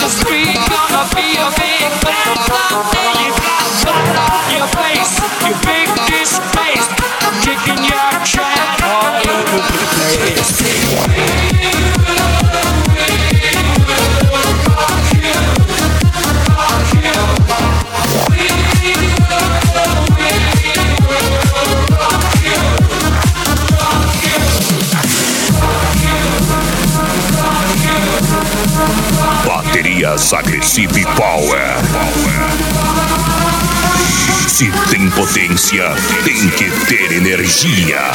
the street, gonna be a big bad someday. You got blood on your face, you big disgrace, kicking your can all over the place. Baterias Aggressive Power. Se tem potência, tem que ter energia.